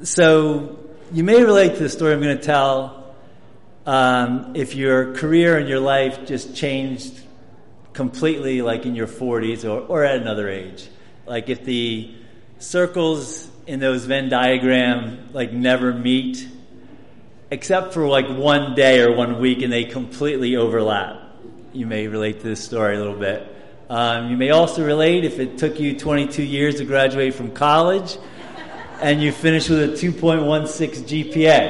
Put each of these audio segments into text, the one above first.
So you may relate to the story I'm going to tell if your career and your life just changed completely, like in your 40s or at another age. Like if the circles in those Venn diagram like never meet, except for like one day or 1 week, and they completely overlap. You may relate to this story a little bit. You may also relate if it took you 22 years to graduate from college and you finished with a 2.16 GPA.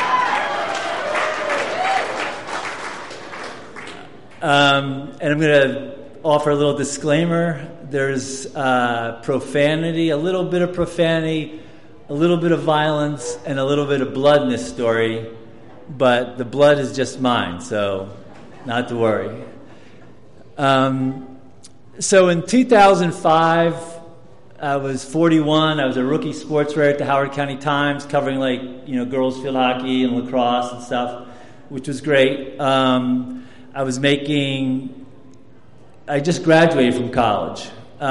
And I'm going to offer a little disclaimer. There's profanity, a little bit of profanity, a little bit of violence, and a little bit of blood in this story, but the blood is just mine, so not to worry. So in 2005, I was 41. I was a rookie sports writer at the Howard County Times, covering girls field hockey and lacrosse and stuff, which was great. I just graduated from college.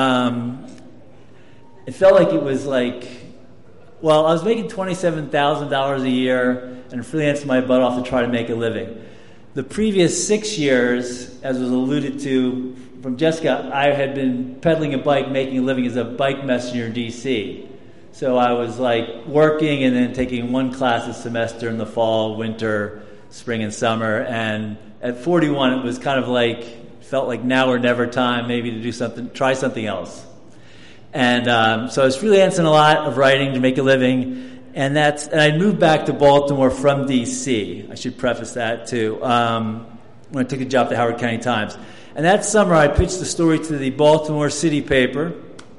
It felt like it was I was making $27,000 a year and freelancing my butt off to try to make a living. The previous 6 years, as was alluded to from Jessica, I had been pedaling a bike, making a living as a bike messenger in D.C. So I was working and then taking one class a semester in the fall, winter, spring, and summer. And at 41, it was kind of felt like now or never time maybe to do something, try something else. And so I was freelancing a lot of writing to make a living. And I moved back to Baltimore from D.C. I should preface that too. When I took a job at the Howard County Times. And that summer, I pitched the story to the Baltimore City paper.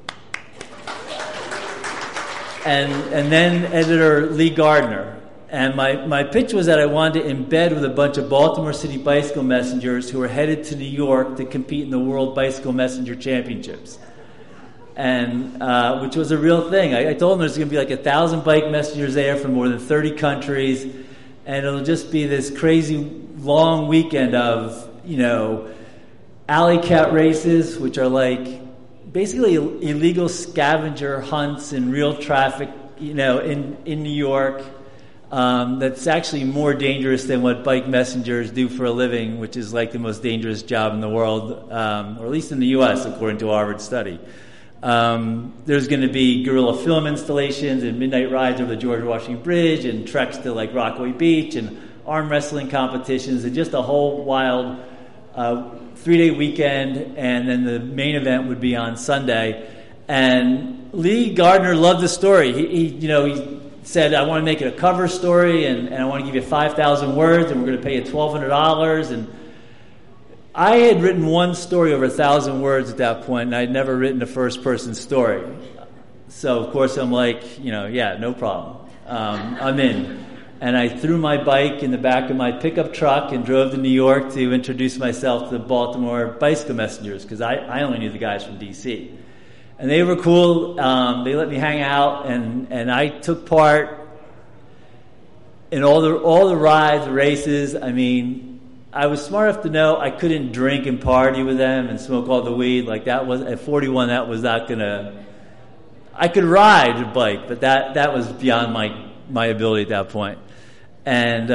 And then editor Lee Gardner. And my pitch was that I wanted to embed with a bunch of Baltimore City bicycle messengers who were headed to New York to compete in the World Bicycle Messenger Championships. And which was a real thing. I told them there's going to be 1,000 bike messengers there from more than 30 countries. And it'll just be this crazy long weekend of, alley cat races, which are basically illegal scavenger hunts in real traffic, in New York. That's actually more dangerous than what bike messengers do for a living, which is the most dangerous job in the world, or at least in the U.S., according to a Harvard study. There's going to be guerrilla film installations and midnight rides over the George Washington Bridge and treks to Rockaway Beach and arm wrestling competitions and just a whole wild 3-day weekend, and then the main event would be on Sunday. And Lee Gardner loved the story. He said, I want to make it a cover story, and I want to give you 5,000 words, and we're going to pay you $1,200. And I had written one story over 1,000 words at that point, and I'd never written a first-person story. So, of course, I'm yeah, no problem. I'm in. And I threw my bike in the back of my pickup truck and drove to New York to introduce myself to the Baltimore Bicycle Messengers, because I only knew the guys from D.C. And they were cool. They let me hang out, and I took part in all the rides, the races. I mean, I was smart enough to know I couldn't drink and party with them and smoke all the weed. That was at 41. That was not gonna. I could ride a bike, but that was beyond my ability at that point. And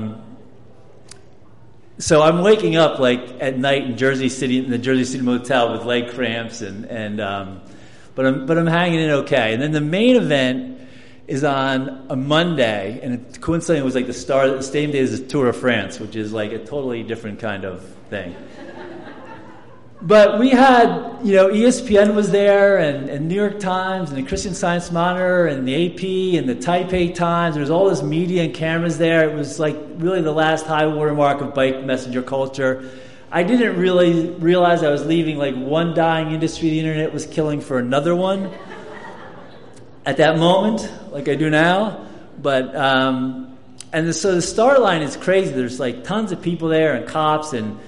so I'm waking up at night in the Jersey City motel with leg cramps, but I'm hanging in okay. And then the main event is on a Monday, and it coincidentally was the same day as the Tour of France, which is a totally different kind of thing. But we had, ESPN was there, and New York Times, and the Christian Science Monitor, and the AP, and the Taipei Times. There was all this media and cameras there. It was really the last high watermark of bike messenger culture. I didn't really realize I was leaving one dying industry the internet was killing for another one at that moment, like I do now. But so the start line is crazy. There's tons of people there and cops and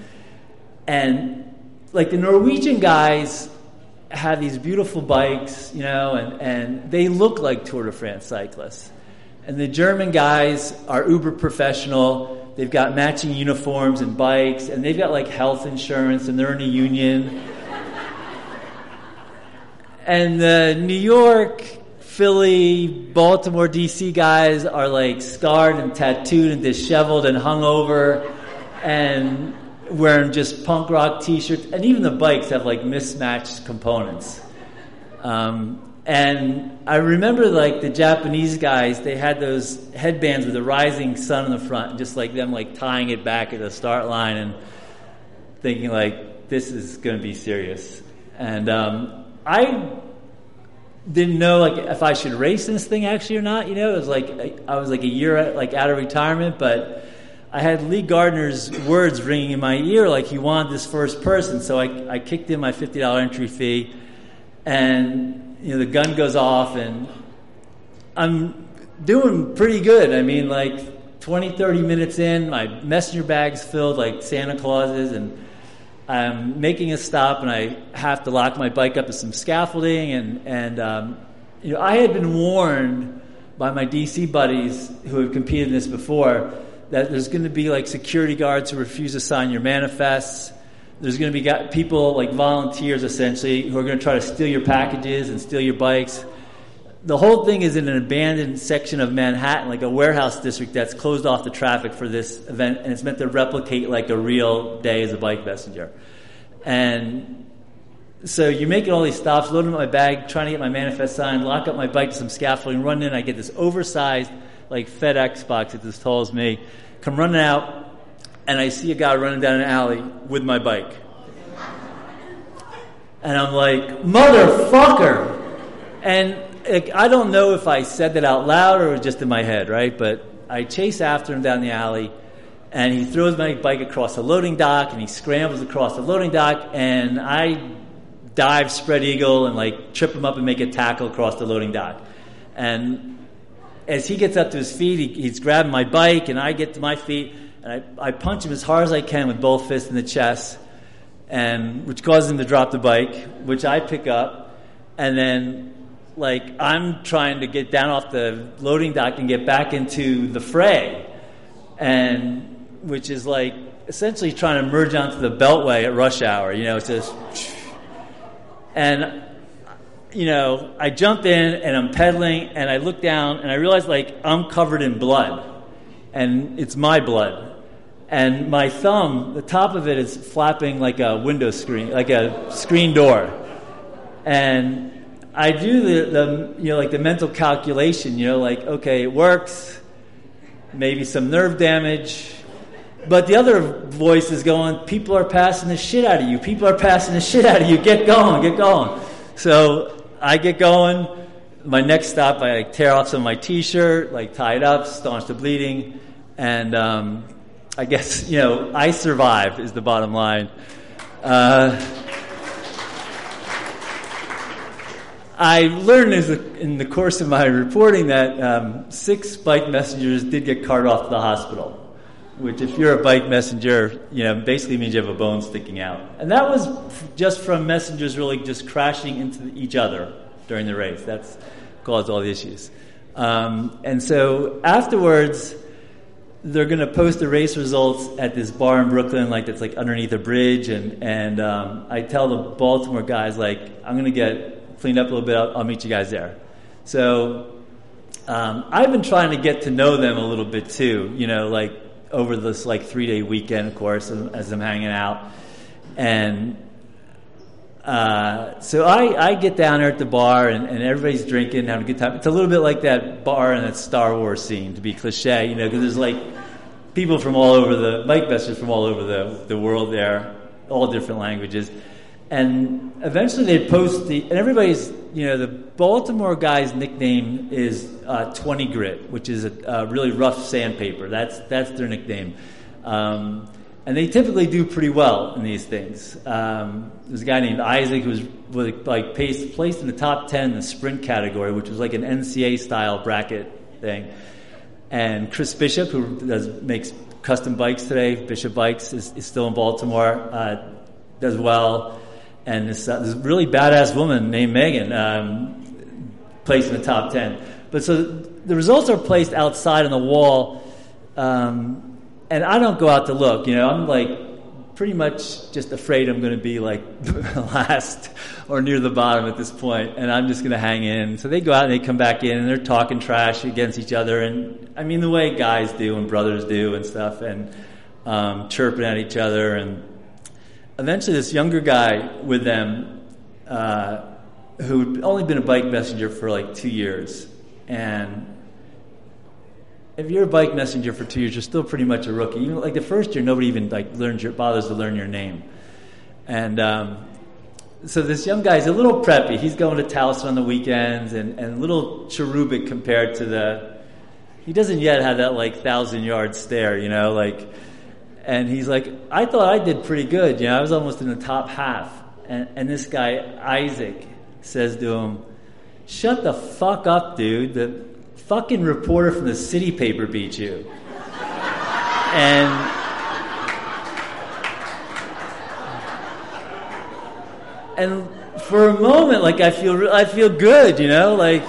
the Norwegian guys have these beautiful bikes, and they look like Tour de France cyclists. And the German guys are uber professional. They've got matching uniforms and bikes, and they've got health insurance, and they're in a union. And the New York Philly, Baltimore, DC guys are like scarred and tattooed and disheveled and hungover and wearing just punk rock t-shirts, and even the bikes have like mismatched components. And I remember like the Japanese guys, they had those headbands with a rising sun in the front, and just like them like tying it back at the start line and thinking like, this is going to be serious. And I didn't know like if I should race this thing actually or not. You know, it was like I was like a year like out of retirement, but I had Lee Gardner's words ringing in my ear like he wanted this first person. So I kicked in my $50 entry fee, and you know the gun goes off, and I'm doing pretty good. I mean, like 20, 30 minutes in, my messenger bag's filled like Santa Clauses, and I'm making a stop, and I have to lock my bike up to some scaffolding, and you know, I had been warned by my DC buddies who have competed in this before that there's going to be like security guards who refuse to sign your manifests. There's going to be people like volunteers essentially who are going to try to steal your packages and steal your bikes. The whole thing is in an abandoned section of Manhattan, like a warehouse district that's closed off the traffic for this event, and it's meant to replicate like a real day as a bike messenger. And so you're making all these stops, loading up my bag, trying to get my manifest signed, lock up my bike to some scaffolding, run in, I get this oversized like FedEx box that's as tall as me, come running out, and I see a guy running down an alley with my bike. And I'm like, motherfucker! And I don't know if I said that out loud or just in my head, right? But I chase after him down the alley, and he throws my bike across the loading dock, and he scrambles across the loading dock, and I dive spread eagle and like trip him up and make a tackle across the loading dock. And as he gets up to his feet, he's grabbing my bike, and I get to my feet, and I punch him as hard as I can with both fists in the chest, and which causes him to drop the bike, which I pick up, and then like I'm trying to get down off the loading dock and get back into the fray, and which is like essentially trying to merge onto the Beltway at rush hour. You know, it's just, and you know, I jump in and I'm pedaling, and I look down and I realize like I'm covered in blood, and it's my blood, and my thumb, the top of it is flapping like a window screen, like a screen door, and I do the you know like the mental calculation, you know, like okay, it works, maybe some nerve damage, but the other voice is going, people are passing the shit out of you, people are passing the shit out of you, get going, get going. So I get going. My next stop, I like tear off some of my T-shirt, like tie it up, staunch the bleeding, and I guess you know I survive is the bottom line. I learned in the course of my reporting that 6 bike messengers did get carted off to the hospital, which if you're a bike messenger, you know, basically means you have a bone sticking out. And that was just from messengers really just crashing into each other during the race. That's caused all the issues. And so afterwards, they're going to post the race results at this bar in Brooklyn, like that's like underneath a bridge. And I tell the Baltimore guys, like, I'm going to get cleaned up a little bit. I'll meet you guys there. So I've been trying to get to know them a little bit too, you know, like over this like 3-day weekend, of course, as I'm hanging out. And so I get down there at the bar, and everybody's drinking, having a good time. It's a little bit like that bar in that Star Wars scene, to be cliche, you know, because there's like people from all over bike messengers from all over the world there, all different languages. And eventually they post and everybody's, you know, the Baltimore guy's nickname is 20 Grit, which is a really rough sandpaper. That's their nickname. And they typically do pretty well in these things. There's a guy named Isaac who was like placed in the top 10 in the sprint category, which was like an NCAA style bracket thing. And Chris Bishop, who makes custom bikes today, Bishop Bikes, is still in Baltimore, does well. And this really badass woman named Megan placed in the top 10. But so the results are placed outside on the wall, and I don't go out to look. You know, I'm like pretty much just afraid I'm going to be like last or near the bottom at this point, and I'm just going to hang in. So they go out and they come back in, and they're talking trash against each other, and I mean the way guys do and brothers do and stuff, and chirping at each other. And eventually this younger guy with them, who'd only been a bike messenger for like 2 years, and if you're a bike messenger for 2 years, you're still pretty much a rookie. Even like the first year, nobody even like bothers to learn your name. And so this young guy's a little preppy. He's going to Towson on the weekends and a little cherubic compared to he doesn't yet have that like 1,000-yard stare, you know, like. And he's like, I thought I did pretty good, you know. I was almost in the top half. And this guy Isaac says to him, "Shut the fuck up, dude. The fucking reporter from the city paper beat you." And for a moment, like I feel good, you know, like.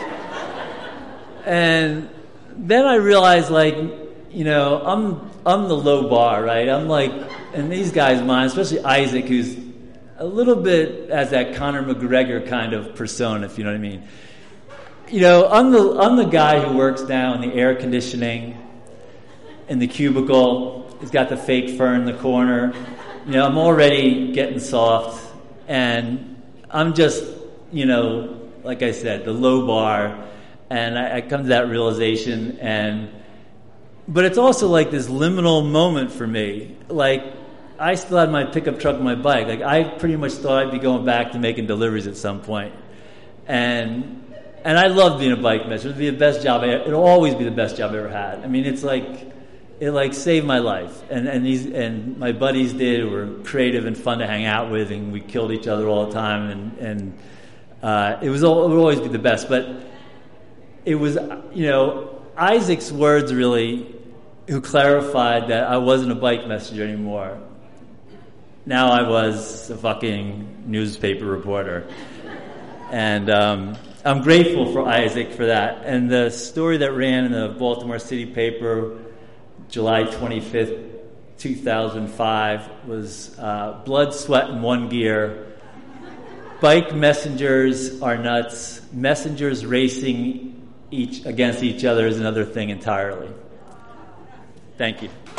And then I realized, like, you know, I'm the low bar, right? I'm like, in these guys' minds, especially Isaac, who's a little bit as that Conor McGregor kind of persona, if you know what I mean. You know, I'm the guy who works down in the air conditioning in the cubicle. He's got the fake fur in the corner. You know, I'm already getting soft, and I'm just, you know, like I said, the low bar. And I come to that realization, but it's also like this liminal moment for me. Like, I still had my pickup truck and my bike. Like, I pretty much thought I'd be going back to making deliveries at some point. And I love being a bike messenger. It'll be the best job. It'll always be the best job I ever had. I mean, it saved my life. And my buddies did. Were creative and fun to hang out with, and we killed each other all the time. And it would always be the best. But it was, you know, Isaac's words really, who clarified that I wasn't a bike messenger anymore. Now I was a fucking newspaper reporter. And I'm grateful for Isaac for that. And the story that ran in the Baltimore City paper, July 25th, 2005, was blood, sweat, and one gear. Bike messengers are nuts. Messengers racing against each other is another thing entirely. Thank you.